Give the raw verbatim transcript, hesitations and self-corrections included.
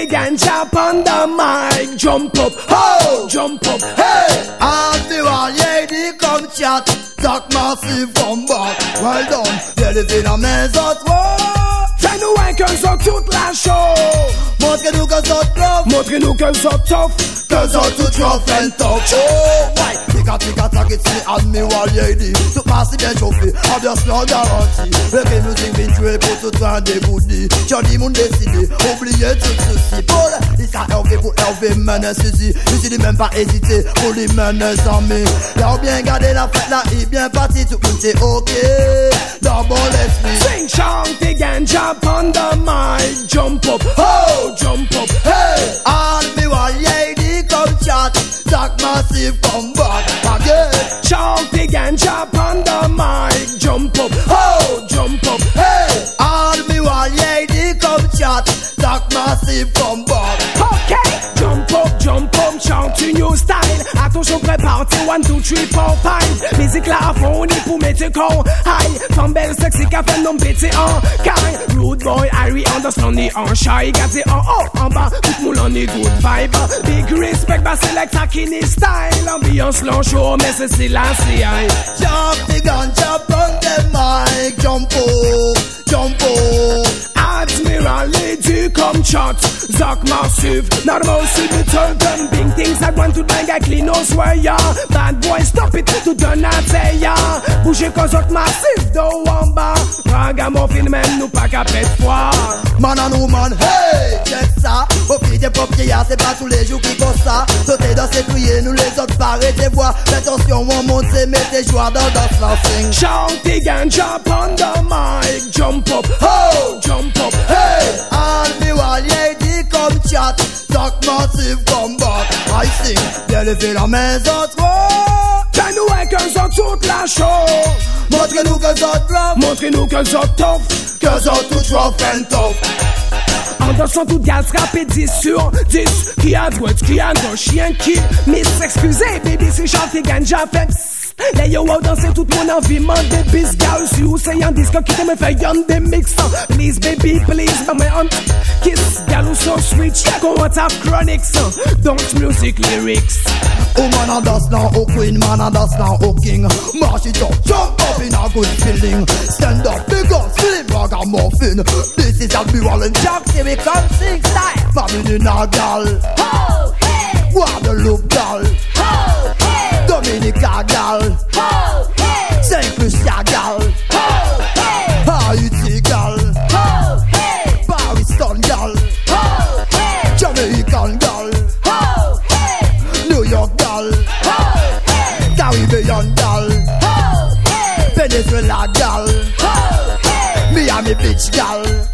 ganja on the mic. Jump up, ho, jump up, hey. And the one lady come chat, Zach Massive come back. Well done, y'a les filles dans mes autres. Fais-nous un que ça toute la show. Montrez-nous que ça tough. Montrez-nous que ça tough. Que ça tout rough and tough. Oh, ouais. Tika tika tak it's me and me wall lady. Tout masse bien chauffé, ambiance non garantie. Reggae music vient jouer pour tout train des goodies. Johnny moun décidé, oubliez tout ceci. Paul, il sera Hervé pour Hervé mener ceci. Ici il même pas hésité pour les mener amis. Là bien gardé la fête là, il bien parti, tout le monde c'est ok. Dans bon l'esprit. Sing chant the ganja on the mic. Jump up, ho, jump up, hey. And me one lady come chat, Zach Massive come back again. Chant the ganja on the mic. Jump up, ho, jump up, hey. And me one lady come chat, Zach Massive come back. Okay, jump up, jump up, chante une new style. Attention prépare, one, two, three, four, five. Musique là à fond, on est pour mettre con. High, femme belle, sexy, café, non pété en caille. Rude boy, Harry Anderson, on est en shy. Gardez en haut, en bas, tout le monde en est good vibe. Big respect, bah c'est like Takini style. Ambiance long show, mais c'est c'est la C I. Jump the ganja on the mic. Jump up, jump up. Admiral Lady come chat, Zach Massive. Normal see the turn them big things that want to bang I clean no swear ya. Bad boy stop it to the not say ya. Bougez quand Zach Massive do en bas. Ragamuffin même nous pas qu'à pète froid. Man and woman, hey, check ça. Au fil des propriétaires, c'est pas tous les jours qui font ça. Sauter dans ces criers, nous les autres pareil des voix. Attention, on monte, c'est mettre des joueurs dans dans lancing. Chant the ganja on the mic. Jump up, ho, jump up, hey. And me one lady come chat, Zach Massive come back. I sing, bien lever la main autres. Fais-nous un que ça toute la show. Montrez-nous que ça tough. Montrez-nous que ça tough. Que ça tout rough and tough. En dansant tout gaz rapide dix sur dix. Qui a droite, qui a gauche, chien qui miss. Excusez baby c'est chanté ganja fait. Les yo out danser tout mon envie man des bis gal. Si ou c'est un disque qui te me fait yon des mix. Please baby please but my aunt kiss. Gal ou so sweet check on what have chronics. Don't music lyrics. Oh man and dance now, oh queen, man and dance now, oh king. March it up, jump up in a good feeling. Stand up, big up, slim, ragamuffin. This is Admiral and Jack, see we come sing style. Family in a gal, ho, hey. Guadeloupe gal, ho, hey. Dominica gal, ho, hey. Saint Lucia gal, ho, hey. Haiti gal, ho, hey. Pariston gal, ho, hey. Jamaican gal, ho, hey. New York gal, ho, hey. Caribbean gal, ho, hey. Venezuela gal, ho, hey. Miami Beach gal.